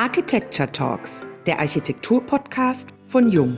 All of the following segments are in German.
Architecture Talks, der Architektur-Podcast von Jung.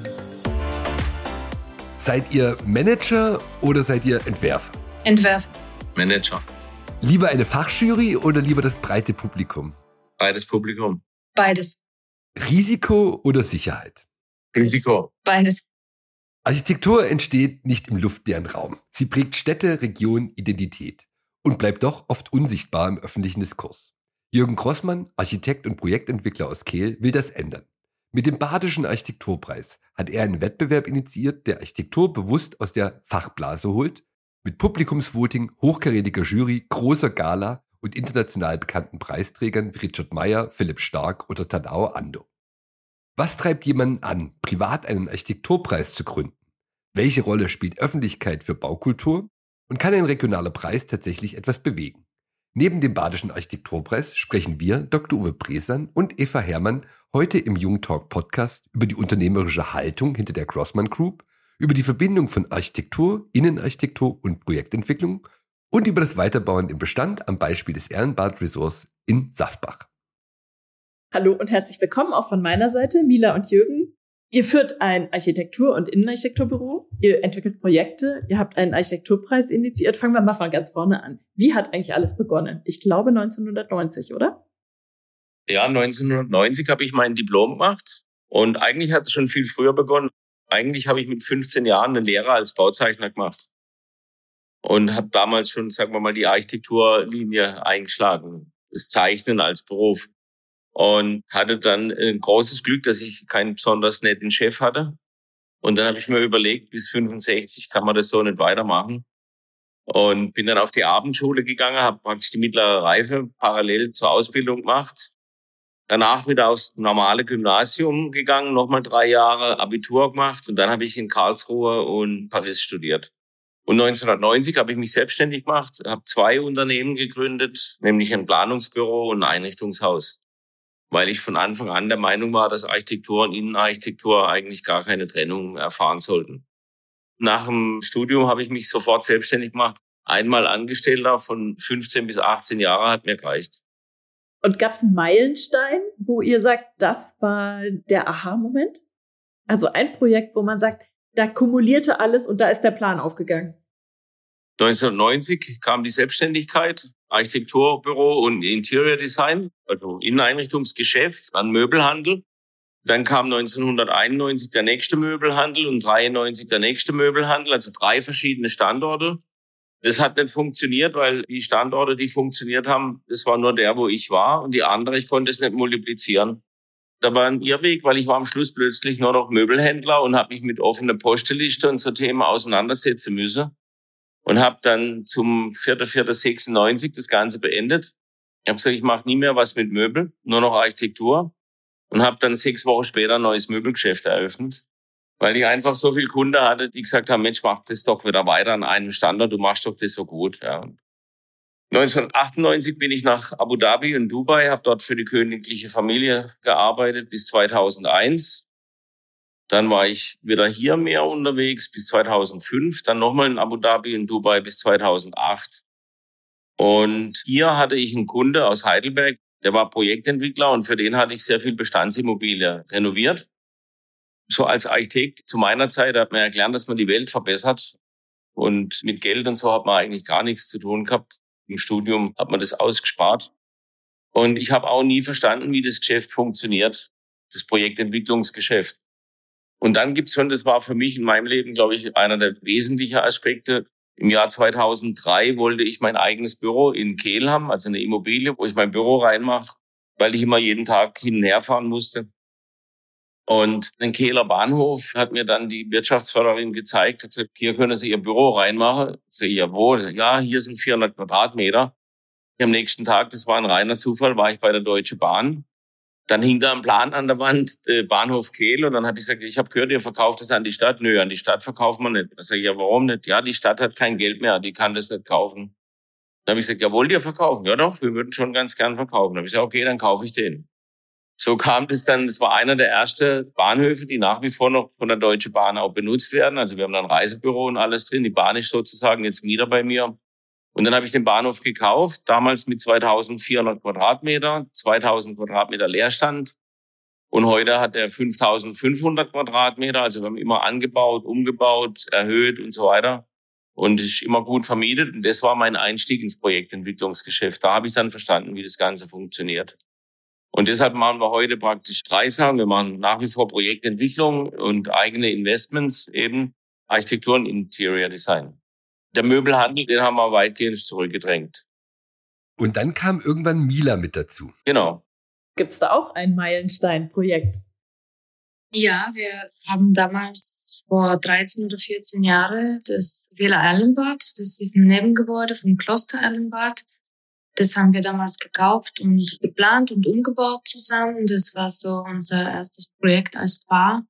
Seid ihr Manager oder seid ihr Entwerfer? Entwerfer. Manager. Lieber eine Fachjury oder lieber das breite Publikum? Breites Publikum. Beides. Risiko oder Sicherheit? Risiko. Beides. Architektur entsteht nicht im luftleeren Raum. Sie prägt Städte, Regionen, Identität und bleibt doch oft unsichtbar im öffentlichen Diskurs. Jürgen Grossmann, Architekt und Projektentwickler aus Kehl, will das ändern. Mit dem Badischen Architekturpreis hat er einen Wettbewerb initiiert, der Architektur bewusst aus der Fachblase holt, mit Publikumsvoting, hochkarätiger Jury, großer Gala und international bekannten Preisträgern wie Richard Meyer, Philipp Stark oder Tadao Ando. Was treibt jemanden an, privat einen Architekturpreis zu gründen? Welche Rolle spielt Öffentlichkeit für Baukultur? Und kann ein regionaler Preis tatsächlich etwas bewegen? Neben dem Badischen Architekturpreis sprechen wir, Dr. Uwe Bresan und Eva Herrmann, heute im Jung Talk Podcast über die unternehmerische Haltung hinter der Grossmann Group, über die Verbindung von Architektur, Innenarchitektur und Projektentwicklung und über das Weiterbauen im Bestand am Beispiel des Ehrenbad Resorts in Sasbach. Hallo und herzlich willkommen auch von meiner Seite, Mila und Jürgen. Ihr führt ein Architektur- und Innenarchitekturbüro, ihr entwickelt Projekte, ihr habt einen Architekturpreis initiiert. Fangen wir mal von ganz vorne an. Wie hat eigentlich alles begonnen? Ich glaube 1990, oder? Ja, 1990 habe ich mein Diplom gemacht und eigentlich hat es schon viel früher begonnen. Eigentlich habe ich mit 15 Jahren eine Lehre als Bauzeichner gemacht und habe damals schon, sagen wir mal, die Architekturlinie eingeschlagen, das Zeichnen als Beruf. Und hatte dann ein großes Glück, dass ich keinen besonders netten Chef hatte. Und dann habe ich mir überlegt, bis 65 kann man das so nicht weitermachen. Und bin dann auf die Abendschule gegangen, habe praktisch die mittlere Reife parallel zur Ausbildung gemacht. Danach wieder aufs normale Gymnasium gegangen, nochmal 3 Jahre Abitur gemacht. Und dann habe ich in Karlsruhe und Paris studiert. Und 1990 habe ich mich selbstständig gemacht, habe 2 Unternehmen gegründet, nämlich ein Planungsbüro und ein Einrichtungshaus. Weil ich von Anfang an der Meinung war, dass Architektur und Innenarchitektur eigentlich gar keine Trennung erfahren sollten. Nach dem Studium habe ich mich sofort selbstständig gemacht. Einmal Angestellter von 15 bis 18 Jahre hat mir gereicht. Und gab es einen Meilenstein, wo ihr sagt, das war der Aha-Moment? Also ein Projekt, wo man sagt, da kumulierte alles und da ist der Plan aufgegangen. 1990 kam die Selbstständigkeit, Architekturbüro und Interior Design, also Inneneinrichtungsgeschäft, dann Möbelhandel. Dann kam 1991 der nächste Möbelhandel und 1993 der nächste Möbelhandel, also 3 verschiedene Standorte. Das hat nicht funktioniert, weil die Standorte, die funktioniert haben, das war nur der, wo ich war und die andere, ich konnte es nicht multiplizieren. Da war ein Irrweg, weil ich war am Schluss plötzlich nur noch Möbelhändler und habe mich mit offener Posteliste und so Themen auseinandersetzen müssen. Und habe dann zum 4.4.96 das Ganze beendet. Ich habe gesagt, ich mache nie mehr was mit Möbel, nur noch Architektur. Und habe dann 6 Wochen später ein neues Möbelgeschäft eröffnet. Weil ich einfach so viele Kunden hatte, die gesagt haben, Mensch, mach das doch wieder weiter an einem Standort, du machst doch das so gut. Ja. 1998 bin ich nach Abu Dhabi und Dubai, habe dort für die königliche Familie gearbeitet bis 2001. Dann war ich wieder hier mehr unterwegs bis 2005, dann nochmal in Abu Dhabi und Dubai bis 2008. Und hier hatte ich einen Kunde aus Heidelberg, der war Projektentwickler und für den hatte ich sehr viel Bestandsimmobilie renoviert. So als Architekt zu meiner Zeit hat man ja gelernt, dass man die Welt verbessert. Und mit Geld und so hat man eigentlich gar nichts zu tun gehabt. Im Studium hat man das ausgespart. Und ich habe auch nie verstanden, wie das Geschäft funktioniert, das Projektentwicklungsgeschäft. Und dann gibt's schon, das war für mich in meinem Leben, glaube ich, einer der wesentlichen Aspekte. Im Jahr 2003 wollte ich mein eigenes Büro in Kehl haben, also eine Immobilie, wo ich mein Büro reinmache, weil ich immer jeden Tag hin und her fahren musste. Und den Kehler Bahnhof hat mir dann die Wirtschaftsförderin gezeigt, hat gesagt, hier können Sie Ihr Büro reinmachen. Ich sage, jawohl, ja, hier sind 400 Quadratmeter. Am nächsten Tag, das war ein reiner Zufall, war ich bei der Deutschen Bahn. Dann hing da ein Plan an der Wand, Bahnhof Kehl. Und dann habe ich gesagt, ich habe gehört, ihr verkauft das an die Stadt. Nö, an die Stadt verkaufen wir nicht. Da sage ich, ja, warum nicht? Ja, die Stadt hat kein Geld mehr, die kann das nicht kaufen. Dann habe ich gesagt, ja, wollt ihr verkaufen? Ja doch, wir würden schon ganz gern verkaufen. Dann habe ich gesagt, okay, dann kaufe ich den. So kam das dann, das war einer der ersten Bahnhöfe, die nach wie vor noch von der Deutschen Bahn auch benutzt werden. Also wir haben dann ein Reisebüro und alles drin. Die Bahn ist sozusagen jetzt wieder bei mir. Und dann habe ich den Bahnhof gekauft, damals mit 2400 Quadratmeter, 2000 Quadratmeter Leerstand. Und heute hat er 5500 Quadratmeter. Also wir haben immer angebaut, umgebaut, erhöht und so weiter. Und ist immer gut vermietet. Und das war mein Einstieg ins Projektentwicklungsgeschäft. Da habe ich dann verstanden, wie das Ganze funktioniert. Und deshalb machen wir heute praktisch 3 Sachen. Wir machen nach wie vor Projektentwicklung und eigene Investments, eben Architektur und Interior Design. Der Möbelhandel, den haben wir weitgehend zurückgedrängt. Und dann kam irgendwann Mila mit dazu. Genau. Gibt es da auch ein Meilenstein-Projekt? Ja, wir haben damals vor 13 oder 14 Jahren das Villa Erlenbad. Das ist ein Nebengebäude vom Kloster Erlenbad. Das haben wir damals gekauft und geplant und umgebaut zusammen. Das war so unser erstes Projekt als Paar.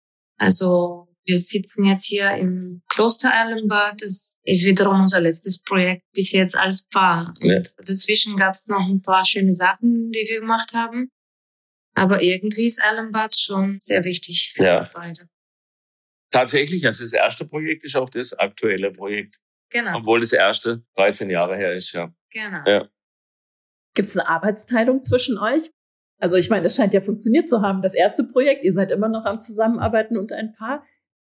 Also wir sitzen jetzt hier im Kloster Erlenbad. Das ist wiederum unser letztes Projekt bis jetzt als Paar. Ja. Und dazwischen gab es noch ein paar schöne Sachen, die wir gemacht haben. Aber irgendwie ist Erlenbad schon sehr wichtig für uns beide. Tatsächlich, also das erste Projekt ist auch das aktuelle Projekt. Genau. Obwohl das erste 13 Jahre her ist, ja. Genau. Ja. Gibt es eine Arbeitsteilung zwischen euch? Also ich meine, es scheint ja funktioniert zu haben. Das erste Projekt, ihr seid immer noch am Zusammenarbeiten und ein Paar.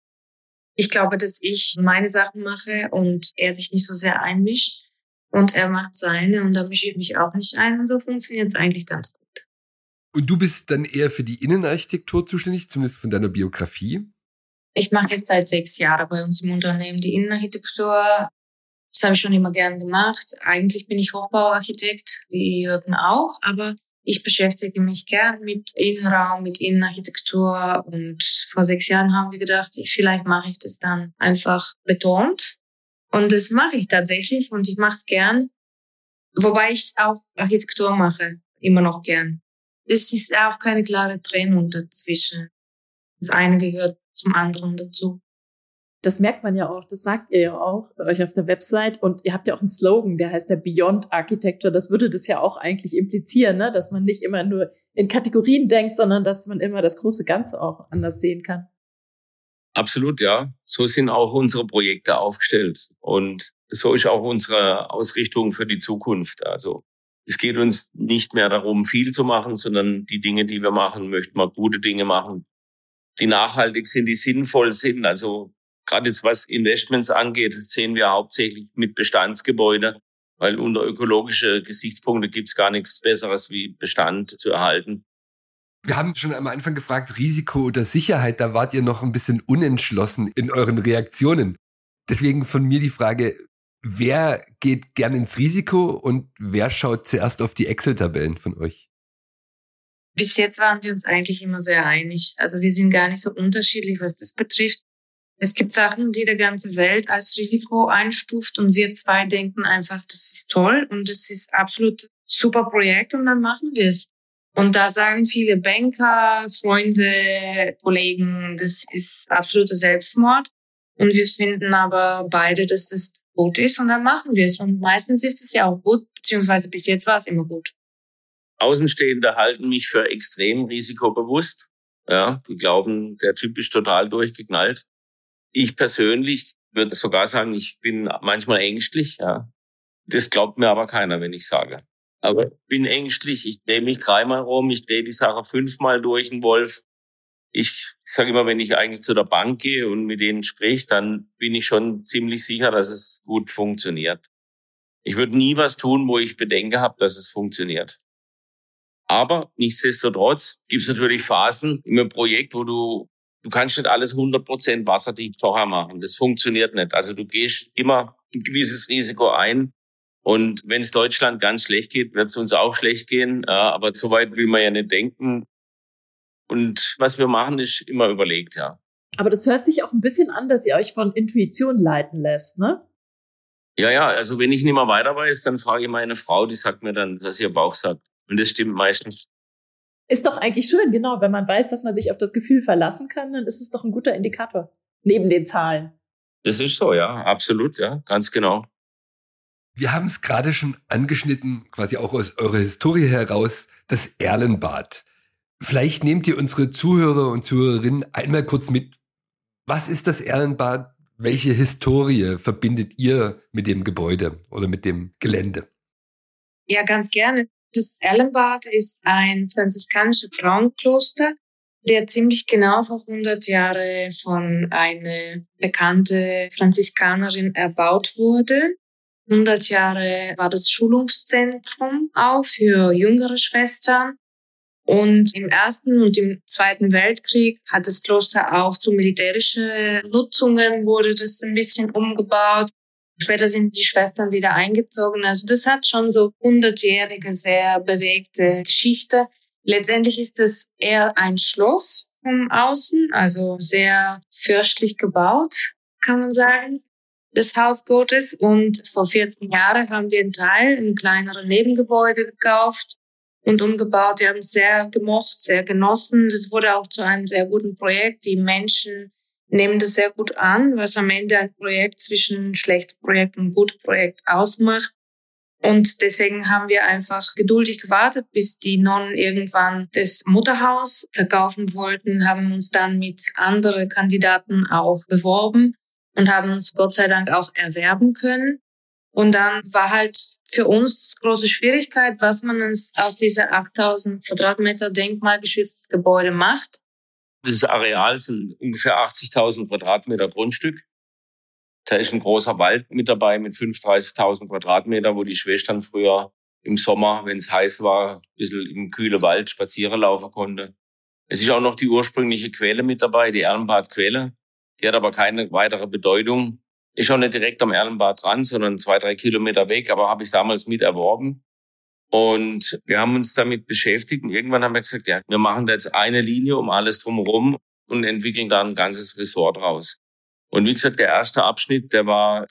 Ich glaube, dass ich meine Sachen mache und er sich nicht so sehr einmischt. Und er macht seine und da mische ich mich auch nicht ein. Und so funktioniert es eigentlich ganz gut. Und du bist dann eher für die Innenarchitektur zuständig, zumindest von deiner Biografie? Ich mache jetzt seit 6 Jahren bei uns im Unternehmen die Innenarchitektur. Das habe ich schon immer gern gemacht. Eigentlich bin ich Hochbauarchitekt, wie Jürgen auch, aber ich beschäftige mich gern mit Innenraum, mit Innenarchitektur. Und vor 6 Jahren haben wir gedacht, vielleicht mache ich das dann einfach betont. Und das mache ich tatsächlich und ich mache es gern. Wobei ich auch Architektur mache, immer noch gern. Das ist auch keine klare Trennung dazwischen. Das eine gehört zum anderen dazu. Das merkt man ja auch, das sagt ihr ja auch bei euch auf der Website. Und ihr habt ja auch einen Slogan, der heißt ja Beyond Architecture. Das würde das ja auch eigentlich implizieren, ne? Dass man nicht immer nur in Kategorien denkt, sondern dass man immer das große Ganze auch anders sehen kann. Absolut, ja. So sind auch unsere Projekte aufgestellt. Und so ist auch unsere Ausrichtung für die Zukunft. Also es geht uns nicht mehr darum, viel zu machen, sondern die Dinge, die wir machen, möchten wir gute Dinge machen, die nachhaltig sind, die sinnvoll sind. Also gerade jetzt, was Investments angeht, sehen wir hauptsächlich mit Bestandsgebäude, weil unter ökologische Gesichtspunkte gibt es gar nichts Besseres, wie Bestand zu erhalten. Wir haben schon am Anfang gefragt, Risiko oder Sicherheit, da wart ihr noch ein bisschen unentschlossen in euren Reaktionen. Deswegen von mir die Frage, wer geht gern ins Risiko und wer schaut zuerst auf die Excel-Tabellen von euch? Bis jetzt waren wir uns eigentlich immer sehr einig. Also wir sind gar nicht so unterschiedlich, was das betrifft. Es gibt Sachen, die die ganze Welt als Risiko einstuft und wir zwei denken einfach, das ist toll und das ist absolut super Projekt und dann machen wir es. Und da sagen viele Banker, Freunde, Kollegen, das ist absoluter Selbstmord. Und wir finden aber beide, dass das gut ist und dann machen wir es. Und meistens ist es ja auch gut, beziehungsweise bis jetzt war es immer gut. Außenstehende halten mich für extrem risikobewusst. Ja, die glauben, der Typ ist total durchgeknallt. Ich persönlich würde sogar sagen, ich bin manchmal ängstlich. Ja, das glaubt mir aber keiner, wenn ich sage. Aber ich bin ängstlich. Ich drehe mich 3-mal rum. Ich drehe die Sache 5-mal durch den Wolf. Ich sage immer, wenn ich eigentlich zu der Bank gehe und mit denen spreche, dann bin ich schon ziemlich sicher, dass es gut funktioniert. Ich würde nie was tun, wo ich Bedenken habe, dass es funktioniert. Aber nichtsdestotrotz gibt es natürlich Phasen im Projekt, wo du kannst nicht alles 100% wasserdicht vorher machen. Das funktioniert nicht. Also du gehst immer ein gewisses Risiko ein. Und wenn es Deutschland ganz schlecht geht, wird es uns auch schlecht gehen. Aber so weit will man ja nicht denken. Und was wir machen, ist immer überlegt, ja. Aber das hört sich auch ein bisschen an, dass ihr euch von Intuition leiten lässt, ne? Ja, also wenn ich nicht mehr weiter weiß, dann frage ich meine Frau, die sagt mir dann, was ihr Bauch sagt. Und das stimmt meistens. Ist doch eigentlich schön, genau. Wenn man weiß, dass man sich auf das Gefühl verlassen kann, dann ist es doch ein guter Indikator. Neben den Zahlen. Das ist so, ja, absolut, ja, ganz genau. Wir haben es gerade schon angeschnitten, quasi auch aus eurer Historie heraus, das Erlenbad. Vielleicht nehmt ihr unsere Zuhörer und Zuhörerinnen einmal kurz mit. Was ist das Erlenbad? Welche Historie verbindet ihr mit dem Gebäude oder mit dem Gelände? Ja, ganz gerne. Das Erlenbad ist ein franziskanisches Frauenkloster, der ziemlich genau vor 100 Jahren von einer bekannten Franziskanerin erbaut wurde. 100 Jahre war das Schulungszentrum auch für jüngere Schwestern. Und im Ersten und im Zweiten Weltkrieg hat das Kloster auch zu militärischen Nutzungen, wurde das ein bisschen umgebaut. Später sind die Schwestern wieder eingezogen. Also das hat schon so 100-jährige, sehr bewegte Geschichte. Letztendlich ist es eher ein Schloss von außen, also sehr fürstlich gebaut, kann man sagen, des Haus Gottes. Und vor 14 Jahren haben wir einen Teil, ein kleineres Nebengebäude gekauft und umgebaut. Wir haben es sehr gemocht, sehr genossen. Das wurde auch zu einem sehr guten Projekt. Die Menschen nehmen das sehr gut an, was am Ende ein Projekt zwischen schlechtem Projekt und gutem Projekt ausmacht. Und deswegen haben wir einfach geduldig gewartet, bis die Nonnen irgendwann das Mutterhaus verkaufen wollten, haben uns dann mit anderen Kandidaten auch beworben und haben uns Gott sei Dank auch erwerben können. Und dann war halt für uns große Schwierigkeit, was man aus dieser 8000 Quadratmeter denkmalgeschütztes Gebäude macht. Das Areal sind ungefähr 80.000 Quadratmeter Grundstück. Da ist ein großer Wald mit dabei mit 35.000 Quadratmeter, wo die Schwestern früher im Sommer, wenn es heiß war, ein bisschen im kühlen Wald spazieren laufen konnte. Es ist auch noch die ursprüngliche Quelle mit dabei, die Erlenbad-Quelle. Die hat aber keine weitere Bedeutung. Ist auch nicht direkt am Erlenbad dran, sondern 2-3 Kilometer weg, aber habe ich damals mit erworben. Und wir haben uns damit beschäftigt und irgendwann haben wir gesagt, ja, wir machen da jetzt eine Linie um alles drumherum und entwickeln da ein ganzes Resort raus. Und wie gesagt, der erste Abschnitt, der war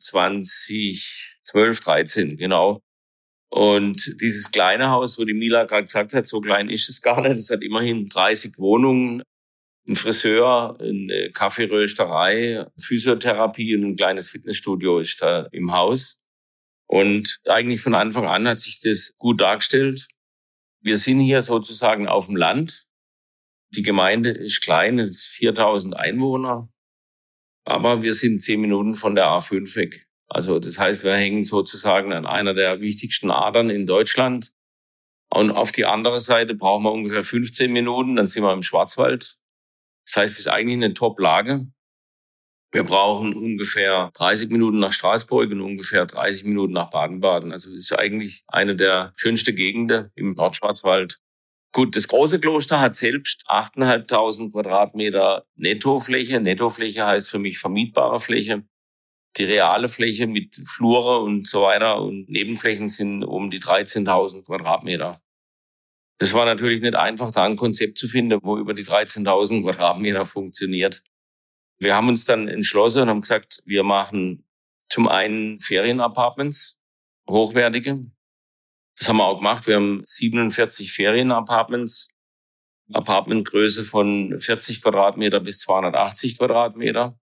2012, 13, genau. Und dieses kleine Haus, wo die Mila gerade gesagt hat, so klein ist es gar nicht. Es hat immerhin 30 Wohnungen, ein Friseur, eine Kaffeerösterei, Physiotherapie und ein kleines Fitnessstudio ist da im Haus. Und eigentlich von Anfang an hat sich das gut dargestellt. Wir sind hier sozusagen auf dem Land. Die Gemeinde ist klein, 4.000 Einwohner. Aber wir sind 10 Minuten von der A5 weg. Also das heißt, wir hängen sozusagen an einer der wichtigsten Adern in Deutschland. Und auf die andere Seite brauchen wir ungefähr 15 Minuten, dann sind wir im Schwarzwald. Das heißt, es ist eigentlich eine Top-Lage. Wir brauchen ungefähr 30 Minuten nach Straßburg und ungefähr 30 Minuten nach Baden-Baden. Also das ist eigentlich eine der schönsten Gegenden im Nordschwarzwald. Gut, das große Kloster hat selbst 8.500 Quadratmeter Nettofläche. Nettofläche heißt für mich vermietbare Fläche. Die reale Fläche mit Flure und so weiter und Nebenflächen sind um die 13.000 Quadratmeter. Das war natürlich nicht einfach, da ein Konzept zu finden, wo über die 13.000 Quadratmeter funktioniert. Wir haben uns dann entschlossen und haben gesagt, wir machen zum einen Ferienapartments, hochwertige. Das haben wir auch gemacht. Wir haben 47 Ferienapartments, Apartmentgröße von 40 Quadratmeter bis 280 Quadratmeter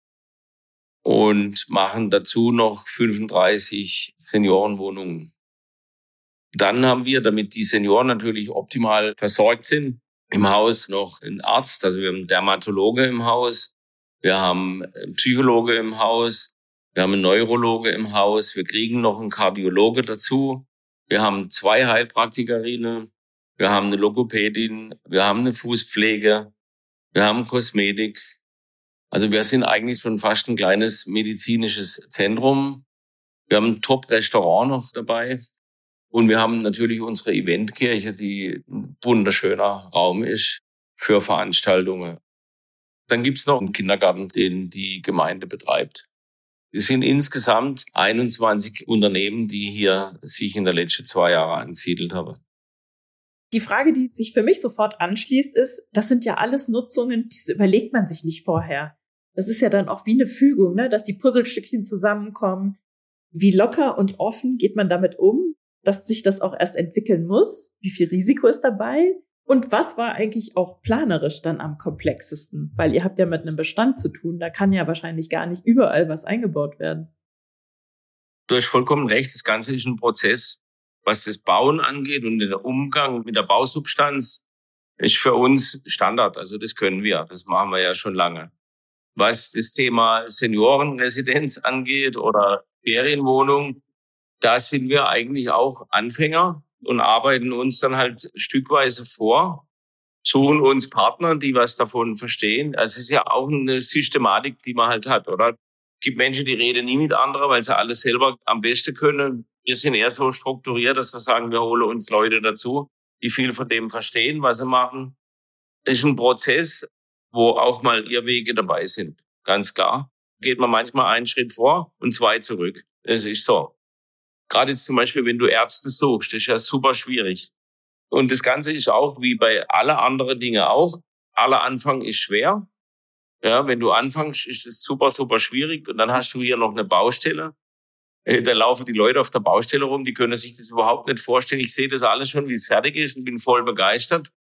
und machen dazu noch 35 Seniorenwohnungen. Dann haben wir, damit die Senioren natürlich optimal versorgt sind, im Haus noch einen Arzt, also wir haben einen Dermatologe im Haus, wir haben einen Psychologe im Haus, wir haben einen Neurologe im Haus, wir kriegen noch einen Kardiologe dazu, wir haben 2 Heilpraktikerinnen, wir haben eine Logopädin, wir haben eine Fußpflege, wir haben Kosmetik. Also wir sind eigentlich schon fast ein kleines medizinisches Zentrum. Wir haben ein Top-Restaurant noch dabei. Und wir haben natürlich unsere Eventkirche, die ein wunderschöner Raum ist für Veranstaltungen. Dann gibt's noch einen Kindergarten, den die Gemeinde betreibt. Es sind insgesamt 21 Unternehmen, die hier sich in den letzten 2 Jahren angesiedelt haben. Die Frage, die sich für mich sofort anschließt, ist, das sind ja alles Nutzungen, das überlegt man sich nicht vorher. Das ist ja dann auch wie eine Fügung, ne? Dass die Puzzlestückchen zusammenkommen. Wie locker und offen geht man damit um, dass sich das auch erst entwickeln muss? Wie viel Risiko ist dabei? Und was war eigentlich auch planerisch dann am komplexesten? Weil ihr habt ja mit einem Bestand zu tun, da kann ja wahrscheinlich gar nicht überall was eingebaut werden. Du hast vollkommen recht, das Ganze ist ein Prozess. Was das Bauen angeht und den Umgang mit der Bausubstanz, ist für uns Standard. Also das können wir, das machen wir ja schon lange. Was das Thema Seniorenresidenz angeht oder Ferienwohnung, da sind wir eigentlich auch Anfänger und arbeiten uns dann halt stückweise vor, suchen uns Partner, die was davon verstehen. Also es ist ja auch eine Systematik, die man halt hat, oder? Es gibt Menschen, die reden nie mit anderen, weil sie alles selber am besten können. Wir sind eher so strukturiert, dass wir sagen, wir holen uns Leute dazu, die viel von dem verstehen, was sie machen. Das ist ein Prozess, wo auch mal Irrwege dabei sind. Ganz klar. Geht man manchmal einen Schritt vor und 2 zurück. Das ist so. Gerade jetzt zum Beispiel, wenn du Ärzte suchst, das ist ja super schwierig. Und das Ganze ist auch wie bei aller anderen Dinge auch. Aller Anfang ist schwer. Ja, wenn du anfängst, ist es super, super schwierig. Und dann hast du hier noch eine Baustelle. Da laufen die Leute auf der Baustelle rum, die können sich das überhaupt nicht vorstellen. Ich sehe das alles schon, wie es fertig ist und bin voll begeistert.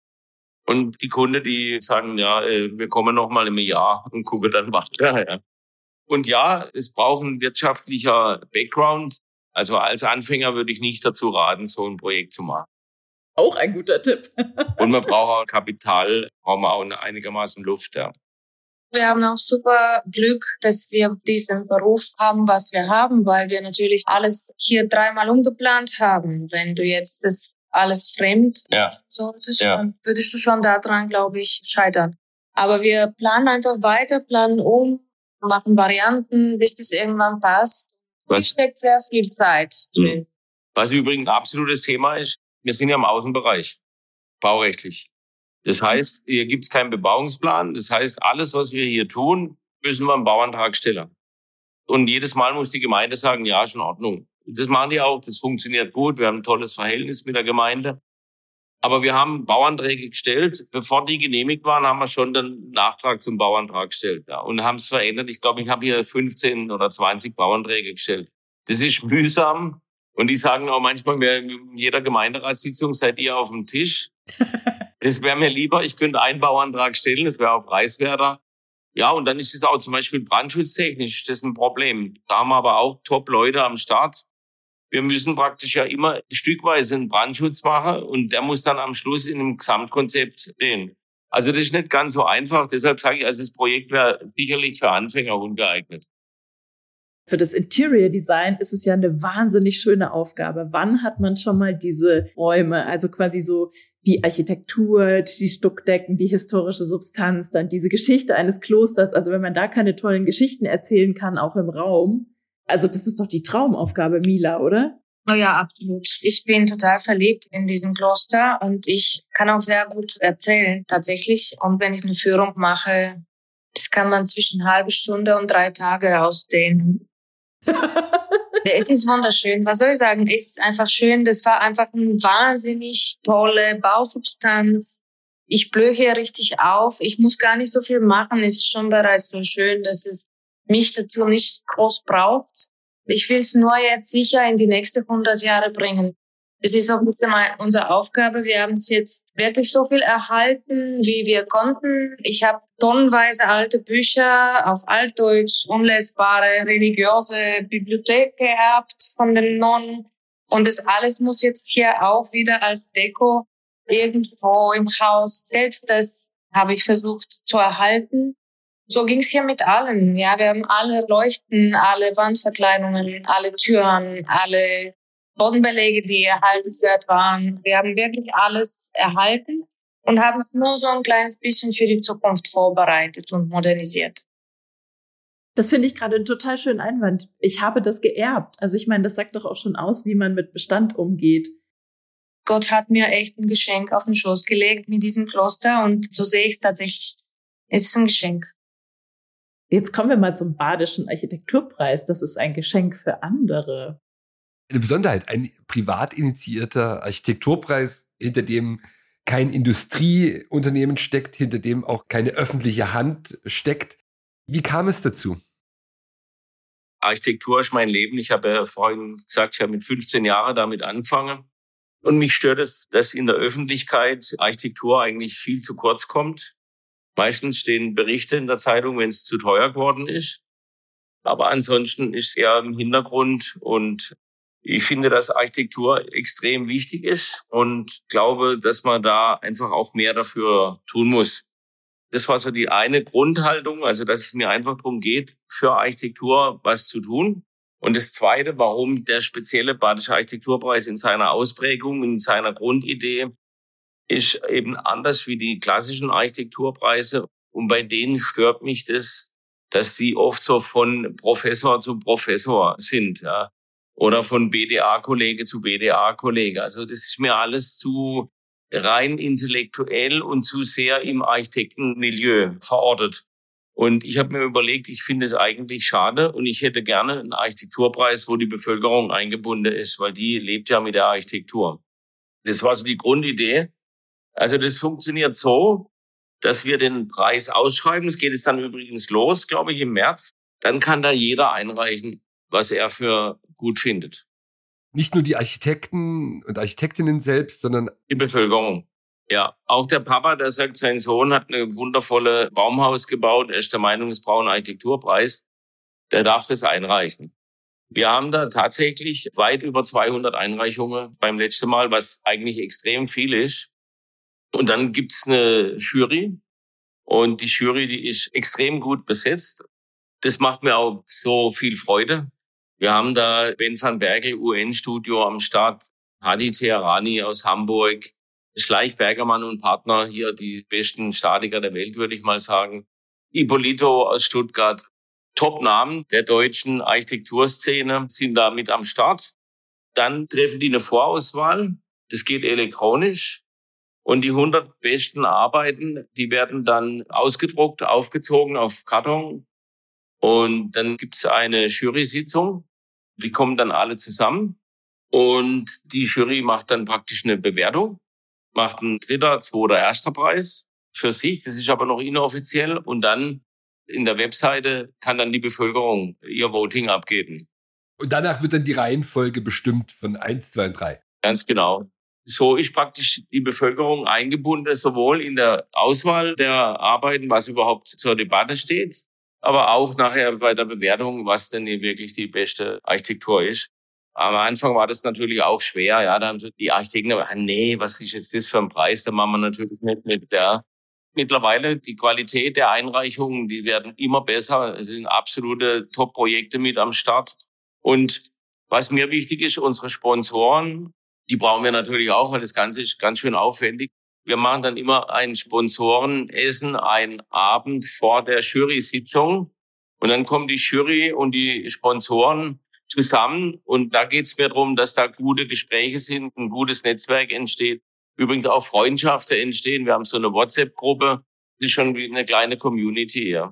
Und die Kunden, die sagen, ja, wir kommen noch mal im Jahr und gucken dann weiter. Ja. Und ja, es braucht ein wirtschaftlicher Background. Also als Anfänger würde ich nicht dazu raten, so ein Projekt zu machen. Auch ein guter Tipp. Und man braucht auch Kapital, braucht man auch einigermaßen Luft. Ja. Wir haben auch super Glück, dass wir diesen Beruf haben, was wir haben, weil wir natürlich alles hier 3-mal umgeplant haben. Wenn du jetzt das alles fremd solltest, dann würdest du schon daran, glaube ich, scheitern. Aber wir planen einfach weiter, planen machen Varianten, bis das irgendwann passt. Es steckt sehr viel Zeit drin. Was übrigens ein absolutes Thema ist, wir sind ja im Außenbereich, baurechtlich. Das heißt, hier gibt es keinen Bebauungsplan. Das heißt, alles, was wir hier tun, müssen wir einen Bauantrag stellen. Und jedes Mal muss die Gemeinde sagen, ja, ist in Ordnung. Das machen die auch, das funktioniert gut. Wir haben ein tolles Verhältnis mit der Gemeinde. Aber wir haben Bauanträge gestellt. Bevor die genehmigt waren, haben wir schon den Nachtrag zum Bauantrag gestellt. Ja, und haben es verändert. Ich glaube, ich habe hier 15 oder 20 Bauanträge gestellt. Das ist mühsam. Und die sagen auch manchmal, in jeder Gemeinderatssitzung seid ihr auf dem Tisch. Es wäre mir lieber, ich könnte einen Bauantrag stellen, das wäre auch preiswerter. Ja, und dann ist es auch zum Beispiel brandschutztechnisch, das ist ein Problem. Da haben wir aber auch Top-Leute am Start. Wir müssen praktisch ja immer stückweise einen Brandschutz machen und der muss dann am Schluss in einem Gesamtkonzept stehen. Also das ist nicht ganz so einfach, deshalb sage ich, also das Projekt wäre sicherlich für Anfänger ungeeignet. Für das Interior Design ist es ja eine wahnsinnig schöne Aufgabe. Wann hat man schon mal diese Räume, also quasi so die Architektur, die Stuckdecken, die historische Substanz, dann diese Geschichte eines Klosters. Also wenn man da keine tollen Geschichten erzählen kann, auch im Raum. Also das ist doch die Traumaufgabe, Mila, oder? Oh ja, absolut. Ich bin total verliebt in diesem Kloster und ich kann auch sehr gut erzählen, tatsächlich. Und wenn ich eine Führung mache, das kann man zwischen halbe Stunde und 3 Tage ausdehnen. Es ist wunderschön. Was soll ich sagen? Es ist einfach schön. Das war einfach eine wahnsinnig tolle Bausubstanz. Ich blühe hier richtig auf. Ich muss gar nicht so viel machen. Es ist schon bereits so schön, dass es mich dazu nicht groß braucht. Ich will es nur jetzt sicher in die nächsten 100 Jahre bringen. Es ist auch ein bisschen unsere Aufgabe. Wir haben es jetzt wirklich so viel erhalten, wie wir konnten. Ich habe tonnenweise alte Bücher auf Altdeutsch, unlesbare religiöse Bibliothek gehabt von den Nonnen. Und das alles muss jetzt hier auch wieder als Deko irgendwo im Haus. Selbst das habe ich versucht zu erhalten. So ging es hier mit allem. Ja, wir haben alle Leuchten, alle Wandverkleidungen, alle Türen, alle Bodenbeläge, die erhaltenswert waren. Wir haben wirklich alles erhalten und haben es nur so ein kleines bisschen für die Zukunft vorbereitet und modernisiert. Das finde ich gerade einen total schönen Einwand. Ich habe das geerbt. Also ich meine, das sagt doch auch schon aus, wie man mit Bestand umgeht. Gott hat mir echt ein Geschenk auf den Schoß gelegt mit diesem Kloster und so sehe ich es tatsächlich. Es ist ein Geschenk. Jetzt kommen wir mal zum Badischen Architekturpreis. Das ist ein Geschenk für andere. Eine Besonderheit, ein privat initiierter Architekturpreis, hinter dem kein Industrieunternehmen steckt, hinter dem auch keine öffentliche Hand steckt. Wie kam es dazu? Architektur ist mein Leben. Ich habe ja vorhin gesagt, ich habe mit 15 Jahren damit angefangen. Und mich stört es, dass in der Öffentlichkeit Architektur eigentlich viel zu kurz kommt. Meistens stehen Berichte in der Zeitung, wenn es zu teuer geworden ist. Aber ansonsten ist es eher im Hintergrund. Und ich finde, dass Architektur extrem wichtig ist und glaube, dass man da einfach auch mehr dafür tun muss. Das war so die eine Grundhaltung, also dass es mir einfach darum geht, für Architektur was zu tun. Und das Zweite, warum der spezielle Badische Architekturpreis in seiner Ausprägung, in seiner Grundidee, ist eben anders wie die klassischen Architekturpreise. Und bei denen stört mich das, dass die oft so von Professor zu Professor sind, ja. Oder von BDA-Kollege zu BDA-Kollege. Also das ist mir alles zu rein intellektuell und zu sehr im Architektenmilieu verortet. Und ich habe mir überlegt, ich finde es eigentlich schade und ich hätte gerne einen Architekturpreis, wo die Bevölkerung eingebunden ist, weil die lebt ja mit der Architektur. Das war so die Grundidee. Also das funktioniert so, dass wir den Preis ausschreiben. Es geht jetzt dann übrigens los, glaube ich, im März. Dann kann da jeder einreichen, was er für gut findet. Nicht nur die Architekten und Architektinnen selbst, sondern die Bevölkerung. Ja, auch der Papa, der sagt, sein Sohn hat eine wundervolle Baumhaus gebaut. Er ist der Meinung, es braucht einen Architekturpreis. Der darf das einreichen. Wir haben da tatsächlich weit über 200 Einreichungen beim letzten Mal, was eigentlich extrem viel ist. Und dann gibt's eine Jury. Und die Jury, die ist extrem gut besetzt. Das macht mir auch so viel Freude. Wir haben da Ben van Berkel, UN-Studio am Start, Hadi Teherani aus Hamburg, Schleich Bergermann und Partner, hier die besten Statiker der Welt, würde ich mal sagen. Ippolito aus Stuttgart. Top-Namen der deutschen Architekturszene sind da mit am Start. Dann treffen die eine Vorauswahl. Das geht elektronisch. Und die 100 besten Arbeiten, die werden dann ausgedruckt, aufgezogen auf Karton. Und dann gibt's eine Jury-Sitzung. Die kommen dann alle zusammen. Und die Jury macht dann praktisch eine Bewertung. Macht einen 3., 2., 1. Preis für sich. Das ist aber noch inoffiziell. Und dann in der Webseite kann dann die Bevölkerung ihr Voting abgeben. Und danach wird dann die Reihenfolge bestimmt von 1, 2 und 3. Ganz genau. So ist praktisch die Bevölkerung eingebunden, sowohl in der Auswahl der Arbeiten, was überhaupt zur Debatte steht, aber auch nachher bei der Bewertung, was denn wirklich die beste Architektur ist. Am Anfang war das natürlich auch schwer. Ja, da haben so die Architekten gesagt, nee, was ist jetzt das für ein Preis? Da machen wir natürlich nicht mit der. Mittlerweile die Qualität der Einreichungen, die werden immer besser. Es sind absolute Top-Projekte mit am Start. Und was mir wichtig ist, unsere Sponsoren, die brauchen wir natürlich auch, weil das Ganze ist ganz schön aufwendig. Wir machen dann immer ein Sponsorenessen, einen Abend vor der Jury-Sitzung. Und dann kommen die Jury und die Sponsoren zusammen. Und da geht es mir darum, dass da gute Gespräche sind, ein gutes Netzwerk entsteht. Übrigens auch Freundschaften entstehen. Wir haben so eine WhatsApp-Gruppe. Das ist schon wie eine kleine Community, ja.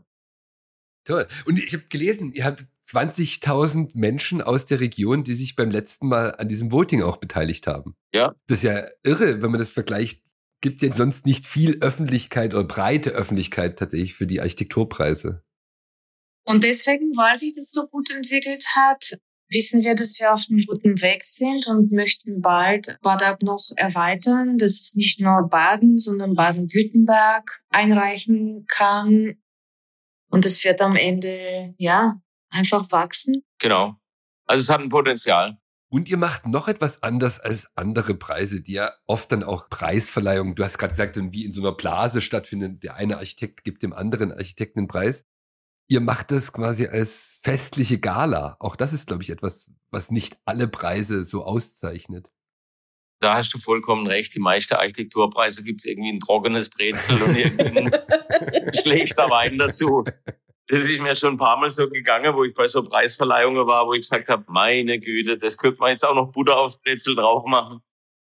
Toll. Und ich habe gelesen, ihr habt 20.000 Menschen aus der Region, die sich beim letzten Mal an diesem Voting auch beteiligt haben. Ja. Das ist ja irre, wenn man das vergleicht. Gibt ja sonst nicht viel Öffentlichkeit oder breite Öffentlichkeit tatsächlich für die Architekturpreise. Und deswegen, weil sich das so gut entwickelt hat, wissen wir, dass wir auf einem guten Weg sind und möchten bald BADAP noch erweitern, dass es nicht nur Baden, sondern Baden-Württemberg einreichen kann. Und es wird am Ende, ja, einfach wachsen. Genau. Also es hat ein Potenzial. Und ihr macht noch etwas anders als andere Preise, die ja oft dann auch Preisverleihungen, du hast gerade gesagt, wie in so einer Blase stattfinden. Der eine Architekt gibt dem anderen Architekten einen Preis. Ihr macht das quasi als festliche Gala. Auch das ist, glaube ich, etwas, was nicht alle Preise so auszeichnet. Da hast du vollkommen recht. Die meisten Architekturpreise gibt's irgendwie ein trockenes Brezel und irgendwie ein schlechter Wein dazu. Das ist mir schon ein paar Mal so gegangen, wo ich bei so Preisverleihungen war, wo ich gesagt habe, meine Güte, das könnte man jetzt auch noch Butter aufs Brezel drauf machen.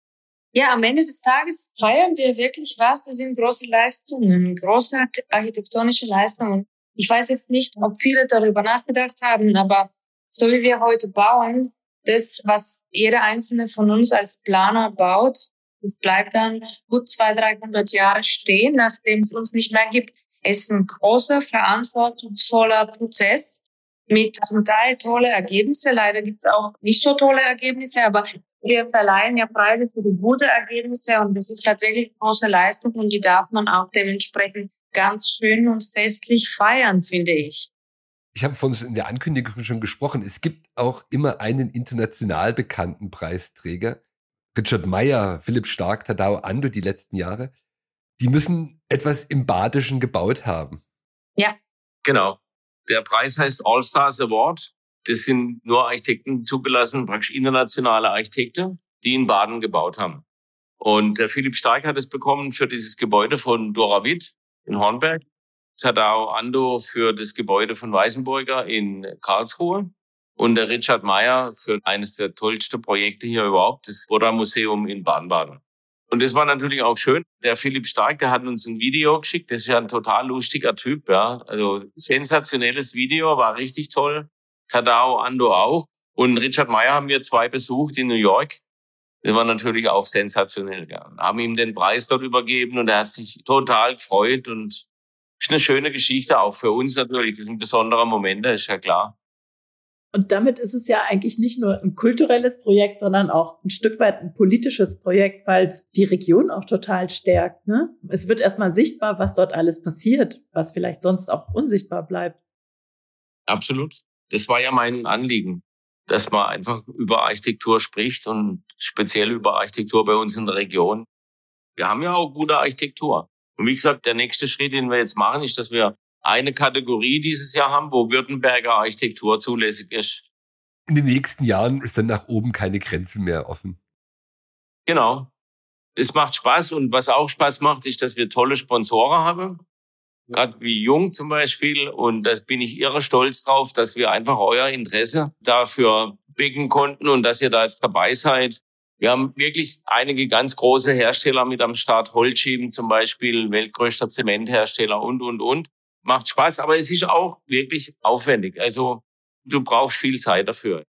Ja, am Ende des Tages feiern wir wirklich was. Das sind große Leistungen, große architektonische Leistungen. Ich weiß jetzt nicht, ob viele darüber nachgedacht haben, aber so wie wir heute bauen, das, was jeder einzelne von uns als Planer baut, das bleibt dann gut 200-300 Jahre stehen, nachdem es uns nicht mehr gibt. Es ist ein großer, verantwortungsvoller Prozess mit zum Teil tolle Ergebnisse. Leider gibt es auch nicht so tolle Ergebnisse, aber wir verleihen ja Preise für die guten Ergebnisse und das ist tatsächlich eine große Leistung und die darf man auch dementsprechend ganz schön und festlich feiern, finde ich. Ich habe von in der Ankündigung schon gesprochen. Es gibt auch immer einen international bekannten Preisträger. Richard Meyer, Philipp Stark, Tadao Ando die letzten Jahre. die müssen etwas im Badischen gebaut haben. Ja. Genau. Der Preis heißt All-Stars Award. Das sind nur Architekten zugelassen, praktisch internationale Architekten, die in Baden gebaut haben. Und der Philipp Stark hat es bekommen für dieses Gebäude von Dora Witt in Hornberg. Tadao Ando für das Gebäude von Weißenburger in Karlsruhe. Und der Richard Meyer für eines der tollsten Projekte hier überhaupt, das Boda-Museum in Baden-Baden. Und das war natürlich auch schön. Der Philipp Stark, der hat uns ein Video geschickt. Das ist ja ein total lustiger Typ, ja. Also sensationelles Video, war richtig toll. Tadao Ando auch. Und Richard Meyer haben wir 2 besucht in New York. Das war natürlich auch sensationell, ja. Haben ihm den Preis dort übergeben und er hat sich total gefreut. Und ist eine schöne Geschichte, auch für uns natürlich. Das ist ein besonderer Moment, das ist ja klar. Und damit ist es ja eigentlich nicht nur ein kulturelles Projekt, sondern auch ein Stück weit ein politisches Projekt, weil es die Region auch total stärkt, ne? Es wird erstmal sichtbar, was dort alles passiert, was vielleicht sonst auch unsichtbar bleibt. Absolut. Das war ja mein Anliegen, dass man einfach über Architektur spricht und speziell über Architektur bei uns in der Region. Wir haben ja auch gute Architektur. Und wie gesagt, der nächste Schritt, den wir jetzt machen, ist, dass wir eine Kategorie dieses Jahr haben, wo Württemberger Architektur zulässig ist. In den nächsten Jahren ist dann nach oben keine Grenze mehr offen. Genau. Es macht Spaß und was auch Spaß macht, ist, dass wir tolle Sponsoren haben. Gerade wie Jung zum Beispiel. Und da bin ich irre stolz drauf, dass wir einfach euer Interesse dafür wecken konnten und dass ihr da jetzt dabei seid. Wir haben wirklich einige ganz große Hersteller mit am Start. Holcim zum Beispiel, weltgrößter Zementhersteller und. Macht Spaß, aber es ist auch wirklich aufwendig. Also du brauchst viel Zeit dafür.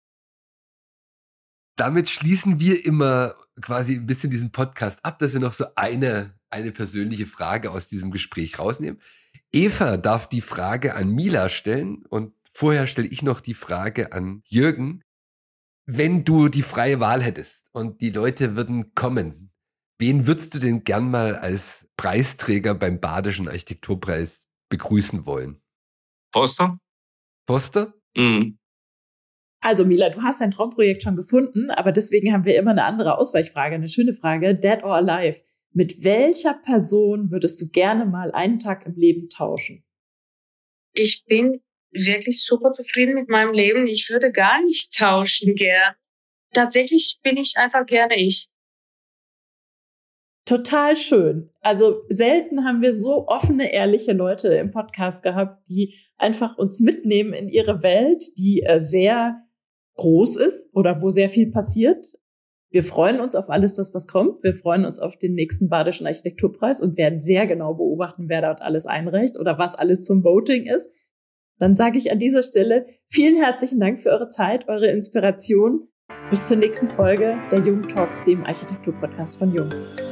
Damit schließen wir immer quasi ein bisschen diesen Podcast ab, dass wir noch so eine persönliche Frage aus diesem Gespräch rausnehmen. Eva darf die Frage an Mila stellen und vorher stelle ich noch die Frage an Jürgen. Wenn du die freie Wahl hättest und die Leute würden kommen, wen würdest du denn gern mal als Preisträger beim Badischen Architekturpreis begrüßen wollen? Foster? Foster? Mhm. Also Mila, du hast dein Traumprojekt schon gefunden, aber deswegen haben wir immer eine andere Ausweichfrage, eine schöne Frage. Dead or alive? Mit welcher Person würdest du gerne mal einen Tag im Leben tauschen? Ich bin wirklich super zufrieden mit meinem Leben. Ich würde gar nicht tauschen gern. Tatsächlich bin ich einfach gerne ich. Total schön. Also selten haben wir so offene, ehrliche Leute im Podcast gehabt, die einfach uns mitnehmen in ihre Welt, die sehr groß ist oder wo sehr viel passiert. Wir freuen uns auf alles das, was kommt. Wir freuen uns auf den nächsten Badischen Architekturpreis und werden sehr genau beobachten, wer dort alles einreicht oder was alles zum Voting ist. Dann sage ich an dieser Stelle vielen herzlichen Dank für eure Zeit, eure Inspiration. Bis zur nächsten Folge der Jung Talks, dem Architekturpodcast von Jung.